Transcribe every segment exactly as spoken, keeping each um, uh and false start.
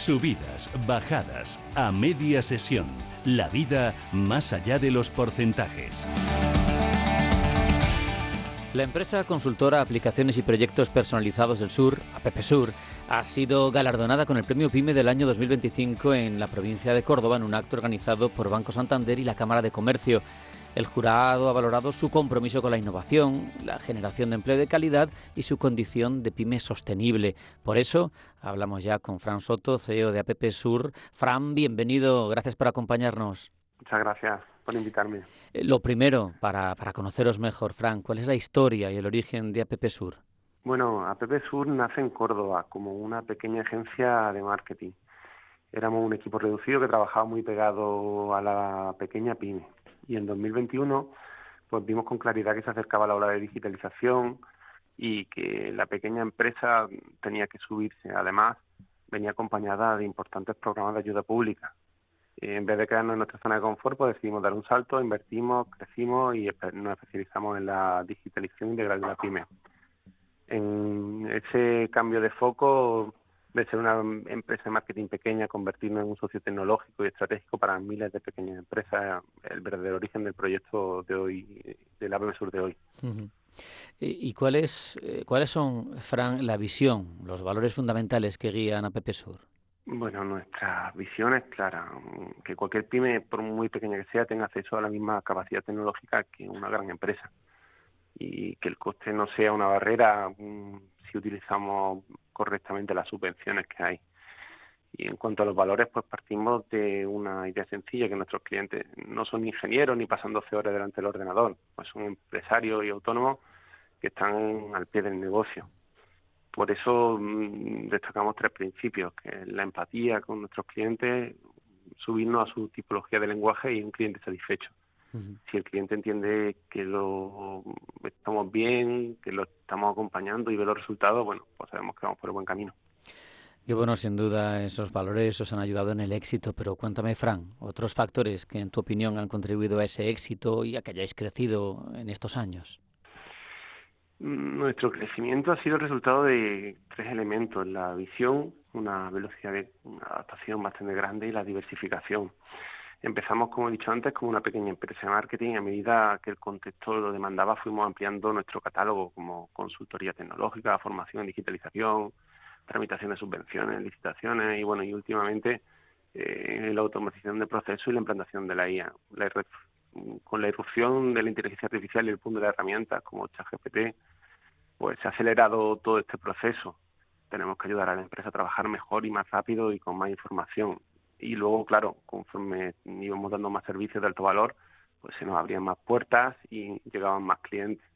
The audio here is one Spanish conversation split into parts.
Subidas, bajadas, a media sesión. La vida más allá de los porcentajes. La empresa consultora Aplicaciones y Proyectos Personalizados del Sur, AppSur, ha sido galardonada con el Premio PYME del año dos mil veinticinco en la provincia de Córdoba en un acto organizado por Banco Santander y la Cámara de Comercio. El jurado ha valorado su compromiso con la innovación, la generación de empleo de calidad y su condición de pyme sostenible. Por eso hablamos ya con Fran Soto, C E O de AppSur. Fran, bienvenido, gracias por acompañarnos. Muchas gracias por invitarme. Eh, lo primero, para, para conoceros mejor, Fran, ¿cuál es la historia y el origen de AppSur? Bueno, AppSur nace en Córdoba como una pequeña agencia de marketing. Éramos un equipo reducido que trabajaba muy pegado a la pequeña pyme. Y en dos mil veintiuno pues vimos con claridad que se acercaba la ola de digitalización y que la pequeña empresa tenía que subirse. Además, venía acompañada de importantes programas de ayuda pública. En vez de quedarnos en nuestra zona de confort, pues decidimos dar un salto, invertimos, crecimos y nos especializamos en la digitalización integral de la pyme. En ese cambio de foco, de ser una empresa de marketing pequeña, convertirnos en un socio tecnológico y estratégico para miles de pequeñas empresas, el verdadero origen del proyecto de hoy, del AppSur de hoy. Uh-huh. ¿Y cuáles, cuáles son, Fran, la visión, los valores fundamentales que guían a AppSur? Bueno, nuestra visión es clara, que cualquier pyme, por muy pequeña que sea, tenga acceso a la misma capacidad tecnológica que una gran empresa y que el coste no sea una barrera um, si utilizamos correctamente las subvenciones que hay. Y en cuanto a los valores, pues partimos de una idea sencilla, que nuestros clientes no son ingenieros ni pasan doce horas delante del ordenador, pues son empresarios y autónomos que están al pie del negocio. Por eso mmm, destacamos tres principios, que es la empatía con nuestros clientes, subirnos a su tipología de lenguaje y un cliente satisfecho. Uh-huh. Si el cliente entiende que lo estamos bien, que lo estamos acompañando y ve los resultados, bueno, pues sabemos que vamos por el buen camino. Y bueno, sin duda esos valores os han ayudado en el éxito, pero cuéntame, Fran, otros factores que en tu opinión han contribuido a ese éxito y a que hayáis crecido en estos años. Nuestro crecimiento ha sido el resultado de tres elementos: la visión, una velocidad de adaptación bastante grande y la diversificación. Empezamos, como he dicho antes, como una pequeña empresa de marketing y a medida que el contexto lo demandaba fuimos ampliando nuestro catálogo como consultoría tecnológica, formación en digitalización, tramitación de subvenciones, licitaciones y bueno, y últimamente eh, la automatización de procesos y la implantación de la I A. La Con la irrupción de la inteligencia artificial y el boom de las herramientas como ChatGPT, pues se ha acelerado todo este proceso. Tenemos que ayudar a la empresa a trabajar mejor y más rápido y con más información. Y luego, claro, conforme íbamos dando más servicios de alto valor, pues se nos abrían más puertas y llegaban más clientes.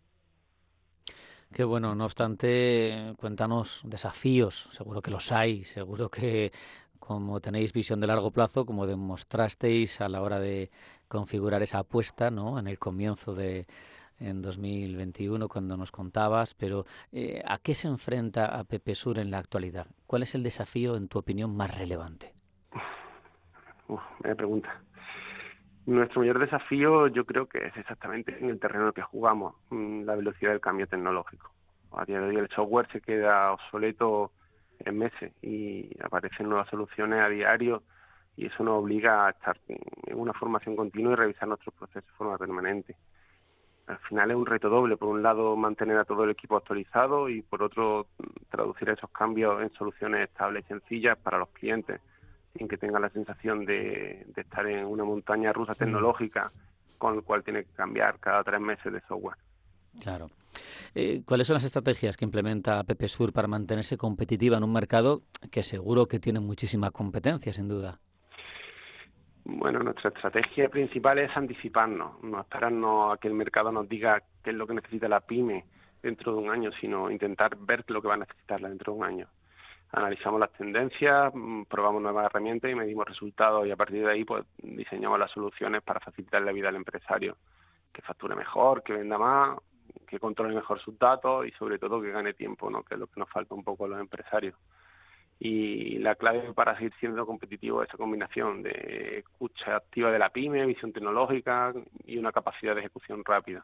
Qué bueno, no obstante, cuéntanos desafíos, seguro que los hay, seguro que como tenéis visión de largo plazo, como demostrasteis a la hora de configurar esa apuesta, ¿no?, en el comienzo de en dos mil veintiuno cuando nos contabas, pero eh, ¿a qué se enfrenta AppSur en la actualidad? ¿Cuál es el desafío, en tu opinión, más relevante? Uf, me pregunta. Nuestro mayor desafío yo creo que es exactamente en el terreno en el que jugamos, la velocidad del cambio tecnológico. A día de hoy el software se queda obsoleto en meses y aparecen nuevas soluciones a diario y eso nos obliga a estar en una formación continua y revisar nuestros procesos de forma permanente. Al final es un reto doble: por un lado mantener a todo el equipo actualizado y por otro traducir esos cambios en soluciones estables y sencillas para los clientes, sin que tengan la sensación de, de estar en una montaña rusa sí. tecnológica con el cual tiene que cambiar cada tres meses de software. Claro. Eh, ¿Cuáles son las estrategias que implementa AppSur para mantenerse competitiva en un mercado que seguro que tiene muchísima competencia, sin duda? Bueno, nuestra estrategia principal es anticiparnos, no esperarnos a que el mercado nos diga qué es lo que necesita la pyme dentro de un año, sino intentar ver lo que va a necesitarla dentro de un año. Analizamos las tendencias, probamos nuevas herramientas y medimos resultados y a partir de ahí pues diseñamos las soluciones para facilitar la vida al empresario, que facture mejor, que venda más, que controle mejor sus datos y sobre todo que gane tiempo, ¿no?, que es lo que nos falta un poco a los empresarios. Y la clave para seguir siendo competitivo es esa combinación de escucha activa de la pyme, visión tecnológica y una capacidad de ejecución rápida.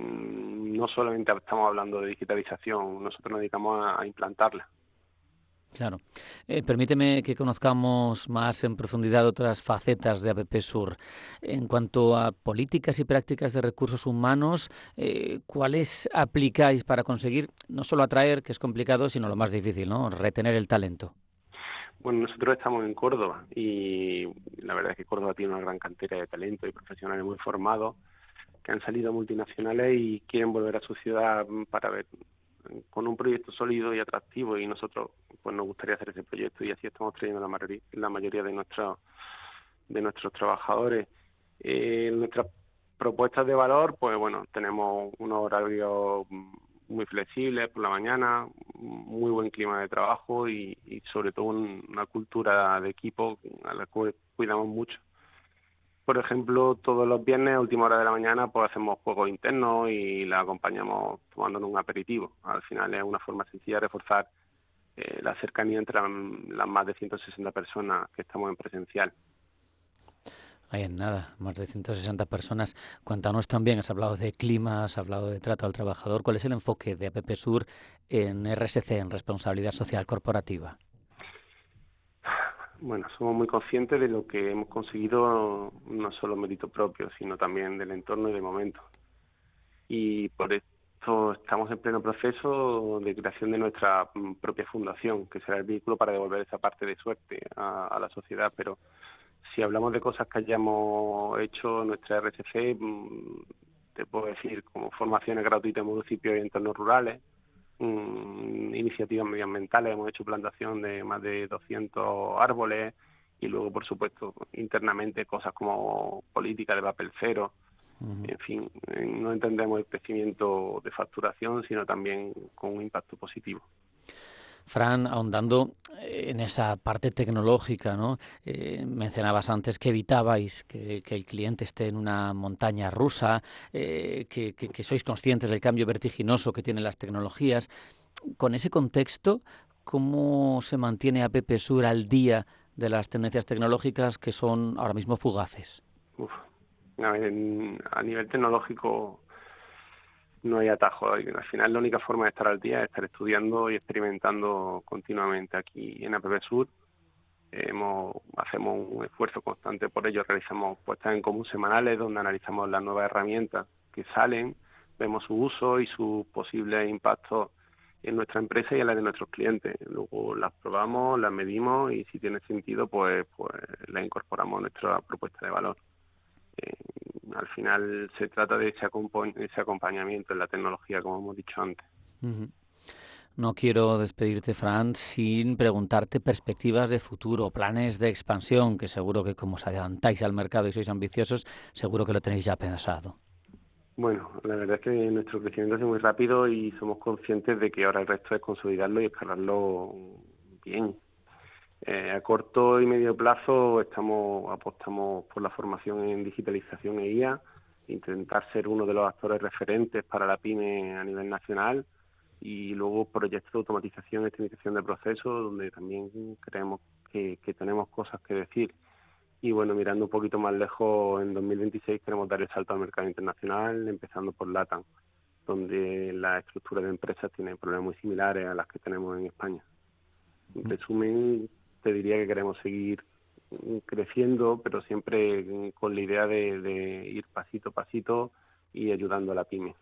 No solamente estamos hablando de digitalización, nosotros nos dedicamos a, a implantarla. Claro. Eh, permíteme que conozcamos más en profundidad otras facetas de AppSur. En cuanto a políticas y prácticas de recursos humanos, eh, ¿cuáles aplicáis para conseguir no solo atraer, que es complicado, sino lo más difícil, ¿no? Retener el talento? Bueno, nosotros estamos en Córdoba y la verdad es que Córdoba tiene una gran cantera de talento y profesionales muy formados que han salido multinacionales y quieren volver a su ciudad para ver con un proyecto sólido y atractivo, y nosotros pues nos gustaría hacer ese proyecto y así estamos trayendo la mayoría, la mayoría de nuestros de nuestros trabajadores. Eh, nuestras propuestas de valor, pues bueno, tenemos unos horarios muy flexibles por la mañana, muy buen clima de trabajo y, y sobre todo un, una cultura de equipo a la que cuidamos mucho. Por ejemplo, todos los viernes a última hora de la mañana pues hacemos juegos internos y la acompañamos tomándonos un aperitivo. Al final es una forma sencilla de reforzar eh, la cercanía entre la, las más de ciento sesenta personas que estamos en presencial. Ahí en nada, más de ciento sesenta personas. Cuéntanos también, has hablado de clima, has hablado de trato al trabajador. ¿Cuál es el enfoque de AppSur en R S C, en responsabilidad social corporativa? Bueno, somos muy conscientes de lo que hemos conseguido, no solo mérito propio, sino también del entorno y del momento. Y por esto estamos en pleno proceso de creación de nuestra propia fundación, que será el vehículo para devolver esa parte de suerte a, a la sociedad. Pero si hablamos de cosas que hayamos hecho en nuestra R S C, te puedo decir como formaciones gratuitas en municipios y entornos rurales, iniciativas medioambientales, hemos hecho plantación de más de doscientos árboles y luego, por supuesto, internamente cosas como política de papel cero. Uh-huh. En fin, no entendemos el crecimiento de facturación, sino también con un impacto positivo. Fran, ahondando en esa parte tecnológica, ¿no? Eh, mencionabas antes que evitabais que, que el cliente esté en una montaña rusa, eh, que, que, que sois conscientes del cambio vertiginoso que tienen las tecnologías. Con ese contexto, ¿cómo se mantiene AppSur al día de las tendencias tecnológicas que son ahora mismo fugaces? Uf, a, ver, a nivel tecnológico no hay atajo. Al final la única forma de estar al día es estar estudiando y experimentando continuamente. Aquí en AppSur hemos, hacemos un esfuerzo constante por ello. Realizamos puestas en común semanales donde analizamos las nuevas herramientas que salen, vemos su uso y sus posibles impactos en nuestra empresa y en la de nuestros clientes. Luego las probamos, las medimos y si tiene sentido pues, pues las incorporamos a nuestra propuesta de valor. Eh, al final se trata de ese, acompa- ese acompañamiento en la tecnología, como hemos dicho antes. Uh-huh. No quiero despedirte, Fran, sin preguntarte perspectivas de futuro, planes de expansión, que seguro que como os adelantáis al mercado y sois ambiciosos, seguro que lo tenéis ya pensado. Bueno, la verdad es que nuestro crecimiento es muy rápido y somos conscientes de que ahora el resto es consolidarlo y escalarlo bien. Eh, a corto y medio plazo estamos apostamos por la formación en digitalización e I A, intentar ser uno de los actores referentes para la pyme a nivel nacional y luego proyectos de automatización y optimización de procesos donde también creemos que, que tenemos cosas que decir. Y bueno, mirando un poquito más lejos, en dos mil veintiséis queremos dar el salto al mercado internacional, empezando por LATAM, donde la estructura de empresas tiene problemas muy similares a las que tenemos en España. En resumen, te diría que queremos seguir creciendo, pero siempre con la idea de, de ir pasito a pasito y ayudando a la pyme.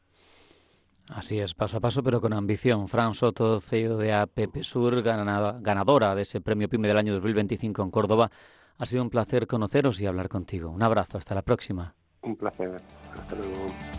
Así es, paso a paso, pero con ambición. Fran Soto, C E O de AppSur, ganadora de ese premio PYME del año dos mil veinticinco en Córdoba. Ha sido un placer conoceros y hablar contigo. Un abrazo, hasta la próxima. Un placer, hasta luego.